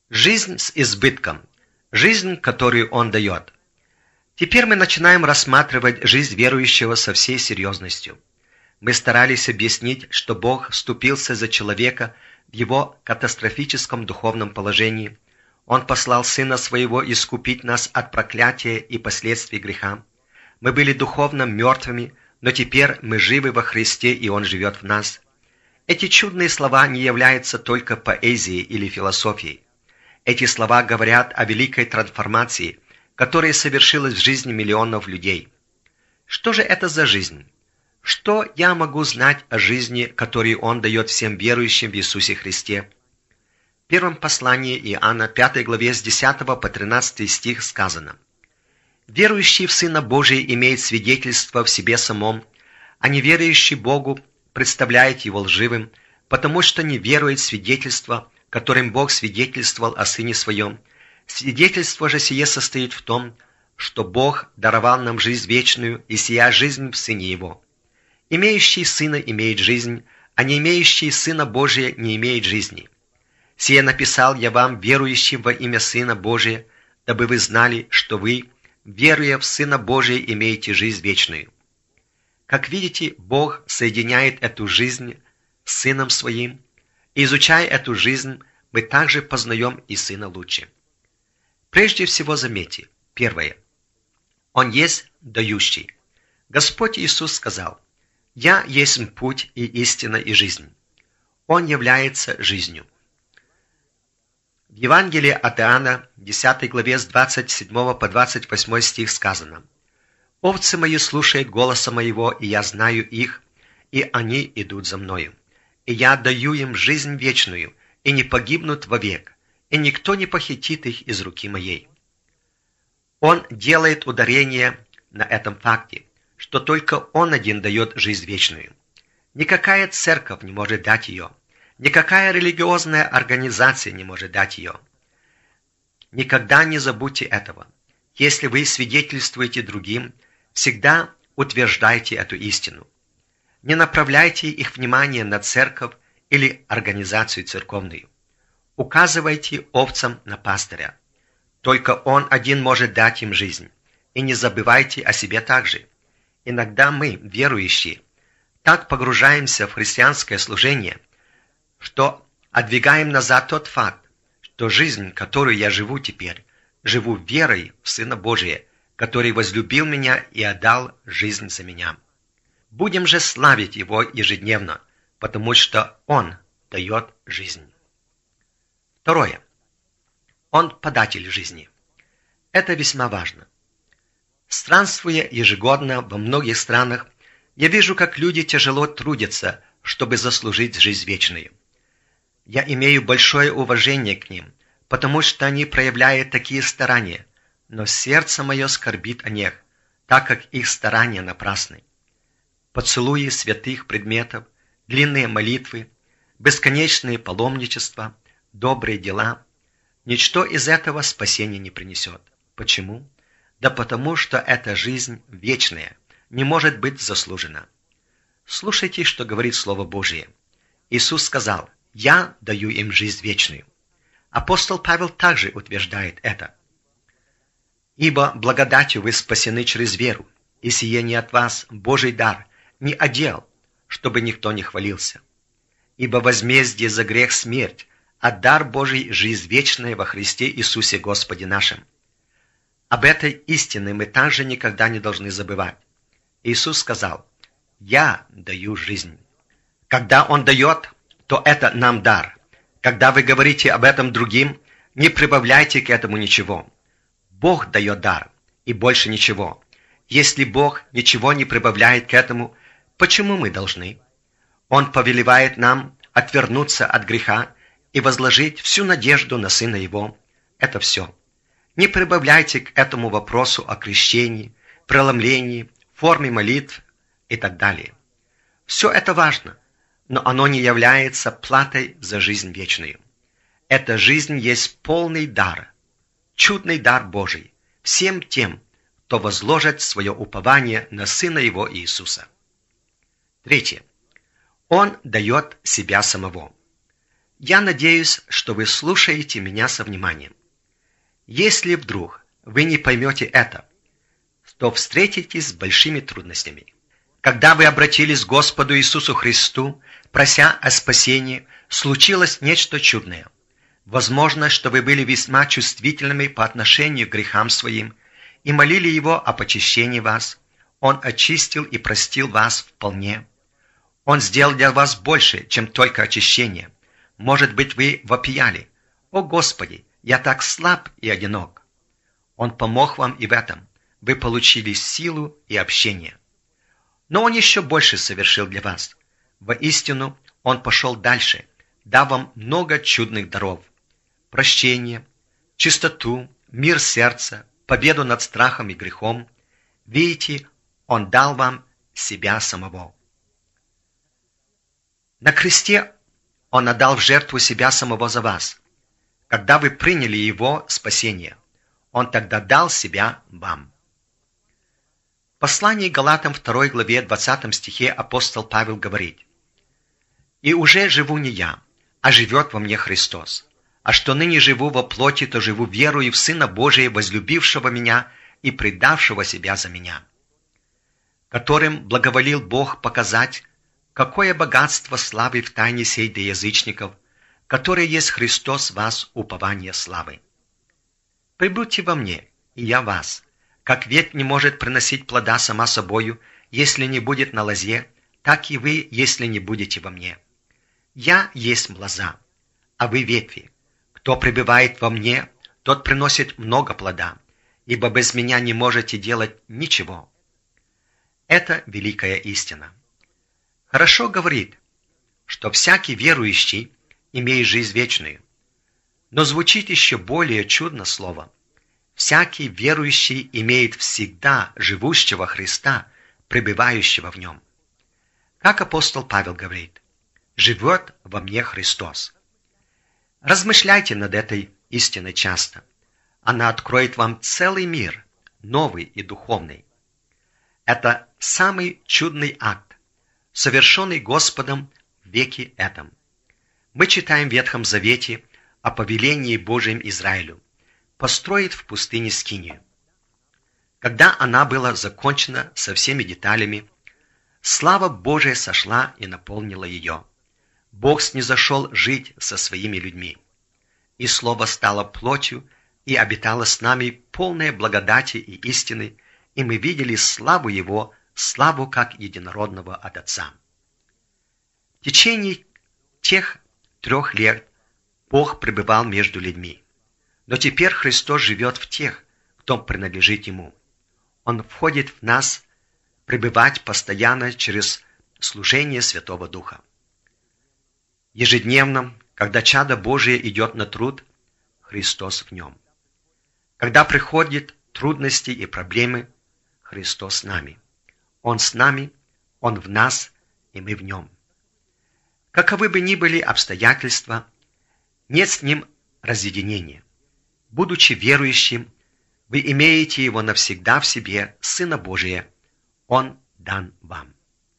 Жизнь с избытком. Жизнь, которую Он дает. Теперь мы начинаем рассматривать жизнь верующего со всей серьезностью. Мы старались объяснить, что Бог вступился за человека в его катастрофическом духовном положении. Он послал Сына Своего искупить нас от проклятия и последствий греха. Мы были духовно мертвыми, но теперь мы живы во Христе, и Он живет в нас. Эти чудные слова не являются только поэзией или философией. Эти слова говорят о великой трансформации, которая совершилась в жизни миллионов людей. Что же это за жизнь? Что я могу знать о жизни, которую Он дает всем верующим в Иисусе Христе? В первом послании Иоанна, 5 главе, с 10 по 13 стих сказано: «Верующий в Сына Божия имеет свидетельство в себе самом, а неверующий Богу представляет Его лживым, потому что не верует в свидетельство, которым Бог свидетельствовал о Сыне Своем. Свидетельство же сие состоит в том, что Бог даровал нам жизнь вечную, и сия жизнь в Сыне Его. Имеющий Сына имеет жизнь, а не имеющий Сына Божия не имеет жизни. Сие написал я вам, верующим во имя Сына Божия, дабы вы знали, что вы, веруя в Сына Божия, имеете жизнь вечную». Как видите, Бог соединяет эту жизнь с Сыном Своим, и изучая эту жизнь, мы также познаем и Сына лучше. Прежде всего заметьте, первое. Он есть дающий. Господь Иисус сказал: «Я есть путь и истина и жизнь». Он является жизнью. В Евангелии от Иоанна, 10 главе, с 27 по 28 стих сказано: «Овцы мои слушают голоса моего, и я знаю их, и они идут за мною. И я даю им жизнь вечную, и не погибнут вовек, и никто не похитит их из руки моей». Он делает ударение на этом факте, что только Он один дает жизнь вечную. Никакая церковь не может дать ее, никакая религиозная организация не может дать ее. Никогда не забудьте этого. Если вы свидетельствуете другим, всегда утверждайте эту истину. Не направляйте их внимание на церковь или организацию церковную. Указывайте овцам на пастыря. Только Он один может дать им жизнь. И не забывайте о себе также. Иногда мы, верующие, так погружаемся в христианское служение, что отдвигаем назад тот факт, что жизнь, которую я живу теперь, живу верой в Сына Божия, который возлюбил меня и отдал жизнь за меня. Будем же славить Его ежедневно, потому что Он дает жизнь. Второе. Он податель жизни. Это весьма важно. Странствуя ежегодно во многих странах, я вижу, как люди тяжело трудятся, чтобы заслужить жизнь вечную. Я имею большое уважение к ним, потому что они проявляют такие старания, но сердце мое скорбит о них, так как их старания напрасны. Поцелуи святых предметов, длинные молитвы, бесконечные паломничества, добрые дела – ничто из этого спасения не принесет. Почему? Да потому что эта жизнь вечная, не может быть заслужена. Слушайте, что говорит Слово Божие. Иисус сказал: «Я даю им жизнь вечную». Апостол Павел также утверждает это. «Ибо благодатью вы спасены через веру, и сие не от вас, Божий дар, не от дел, чтобы никто не хвалился. Ибо возмездие за грех смерть, а дар Божий – жизнь вечная во Христе Иисусе Господе нашим». Об этой истине мы также никогда не должны забывать. Иисус сказал: «Я даю жизнь». Когда Он дает, то это нам дар. Когда вы говорите об этом другим, не прибавляйте к этому ничего. Бог дает дар, и больше ничего. Если Бог ничего не прибавляет к этому, почему мы должны? Он повелевает нам отвернуться от греха и возложить всю надежду на Сына Его. Это все. Не прибавляйте к этому вопросу о крещении, преломлении, форме молитв и так далее. Все это важно, но оно не является платой за жизнь вечную. Эта жизнь есть полный дар, чудный дар Божий всем тем, кто возложит свое упование на Сына Его Иисуса. Третье. Он дает себя самого. Я надеюсь, что вы слушаете меня со вниманием. Если вдруг вы не поймете это, то встретитесь с большими трудностями. Когда вы обратились к Господу Иисусу Христу, прося о спасении, случилось нечто чудное. Возможно, что вы были весьма чувствительными по отношению к грехам своим и молили Его о почищении вас. Он очистил и простил вас вполне. Он сделал для вас больше, чем только очищение. Может быть, вы вопияли: «О Господи, я так слаб и одинок». Он помог вам и в этом. Вы получили силу и общение. Но Он еще больше совершил для вас. Воистину, Он пошел дальше, дав вам много чудных даров: прощение, чистоту, мир сердца, победу над страхом и грехом. Видите, Он дал вам себя самого. На кресте Он отдал в жертву себя самого за вас. Когда вы приняли Его спасение, Он тогда дал себя вам. В послании к Галатам 2 главе 20 стихе апостол Павел говорит: «И уже живу не я, а живет во мне Христос. А что ныне живу во плоти, то живу верою в Сына Божия, возлюбившего меня и предавшего себя за меня, которым благоволил Бог показать, какое богатство славы в тайне сей для язычников, который есть Христос вас, упование славы. Прибудьте во мне, и я вас. Как ветвь не может приносить плода сама собою, если не будет на лозе, так и вы, если не будете во мне. Я есть лоза, а вы ветви. Кто пребывает во мне, тот приносит много плода, ибо без меня не можете делать ничего». Это великая истина. Хорошо говорит, что всякий верующий имеет жизнь вечную. Но звучит еще более чудно слово: всякий верующий имеет всегда живущего Христа, пребывающего в нем. Как апостол Павел говорит: «Живет во мне Христос». Размышляйте над этой истиной часто. Она откроет вам целый мир, новый и духовный. Это самый чудный акт, совершенный Господом в веке этом. Мы читаем в Ветхом Завете о повелении Божьем Израилю построить в пустыне скинию. Когда она была закончена со всеми деталями, слава Божия сошла и наполнила ее. Бог снизошел жить со своими людьми. И Слово стало плотью и обитало с нами, полное благодати и истины, и мы видели славу Его, славу как единородного от Отца. В течение тех 3 лет Бог пребывал между людьми. Но теперь Христос живет в тех, кто принадлежит Ему. Он входит в нас пребывать постоянно через служение Святого Духа. Ежедневно, когда чадо Божие идет на труд, Христос в нем. Когда приходят трудности и проблемы, Христос с нами. Он с нами, Он в нас, и мы в Нем. Каковы бы ни были обстоятельства, нет с Ним разъединения. Будучи верующим, вы имеете Его навсегда в себе, Сына Божия. Он дан вам.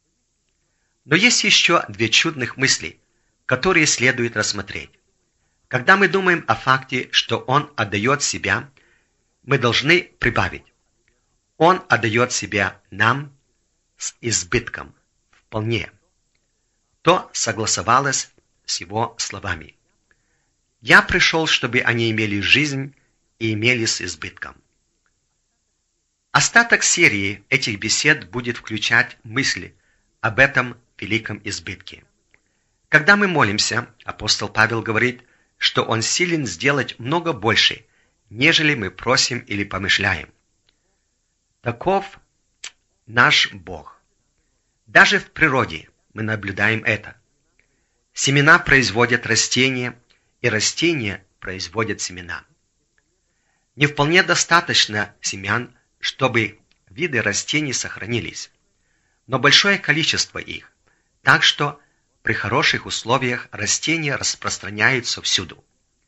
Но есть еще 2 чудных мысли, которые следует рассмотреть. Когда мы думаем о факте, что Он отдает себя, мы должны прибавить: Он отдает себя нам с избытком, вполне. То согласовалось с Его словами: «Я пришел, чтобы они имели жизнь и имели с избытком». Остаток серии этих бесед будет включать мысли об этом великом избытке. Когда мы молимся, апостол Павел говорит, что он силен сделать много больше, нежели мы просим или помышляем. Таков наш Бог. Даже в природе мы наблюдаем это. Семена производят растения, и растения производят семена. Не вполне достаточно семян, чтобы виды растений сохранились, но большое количество их, так что при хороших условиях растения распространяются всюду.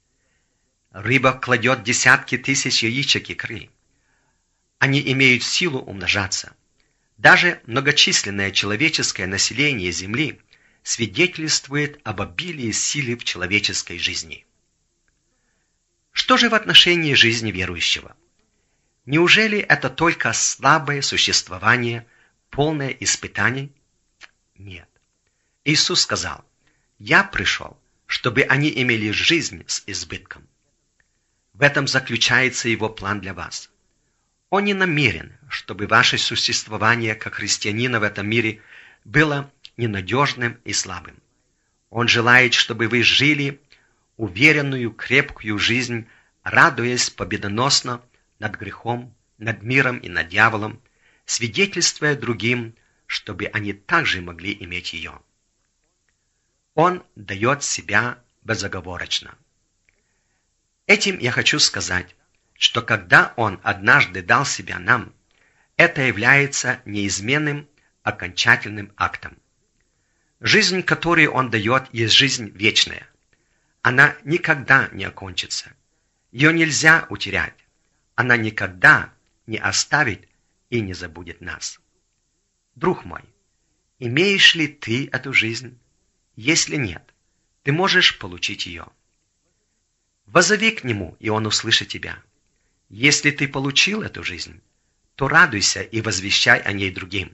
Рыба кладет десятки тысяч яичек икры. Они имеют силу умножаться. Даже многочисленное человеческое население Земли свидетельствует об обилии силы в человеческой жизни. Что же в отношении жизни верующего? Неужели это только слабое существование, полное испытаний? Нет. Иисус сказал: «Я пришел, чтобы они имели жизнь с избытком». В этом заключается Его план для вас. Он не намерен, чтобы ваше существование как христианина в этом мире было ненадежным и слабым. Он желает, чтобы вы жили уверенную, крепкую жизнь, радуясь победоносно над грехом, над миром и над дьяволом, свидетельствуя другим, чтобы они также могли иметь ее. Он дает себя безоговорочно. Этим я хочу сказать, что когда Он однажды дал себя нам, это является неизменным окончательным актом. Жизнь, которую Он дает, есть жизнь вечная. Она никогда не окончится. Ее нельзя утерять. Она никогда не оставит и не забудет нас. Друг мой, имеешь ли ты эту жизнь? Если нет, ты можешь получить ее. Воззови к Нему, и Он услышит тебя. Если ты получил эту жизнь, то радуйся и возвещай о ней другим.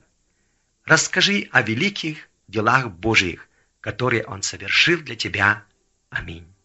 Расскажи о великих делах Божьих, которые Он совершил для тебя. Аминь.